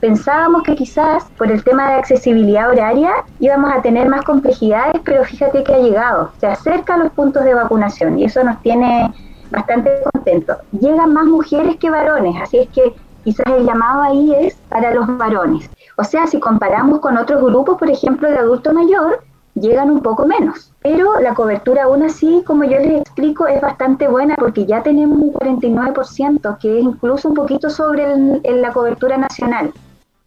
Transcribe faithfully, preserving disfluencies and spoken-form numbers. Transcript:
pensábamos que quizás por el tema de accesibilidad horaria íbamos a tener más complejidades, pero fíjate que ha llegado, se acerca a los puntos de vacunación y eso nos tiene bastante contentos. Llegan más mujeres que varones, así es que quizás el llamado ahí es para los varones. O sea, si comparamos con otros grupos, por ejemplo, de adulto mayor, llegan un poco menos. Pero la cobertura aún así, como yo les explico, es bastante buena porque ya tenemos un cuarenta y nueve por ciento, que es incluso un poquito sobre el, el, la cobertura nacional.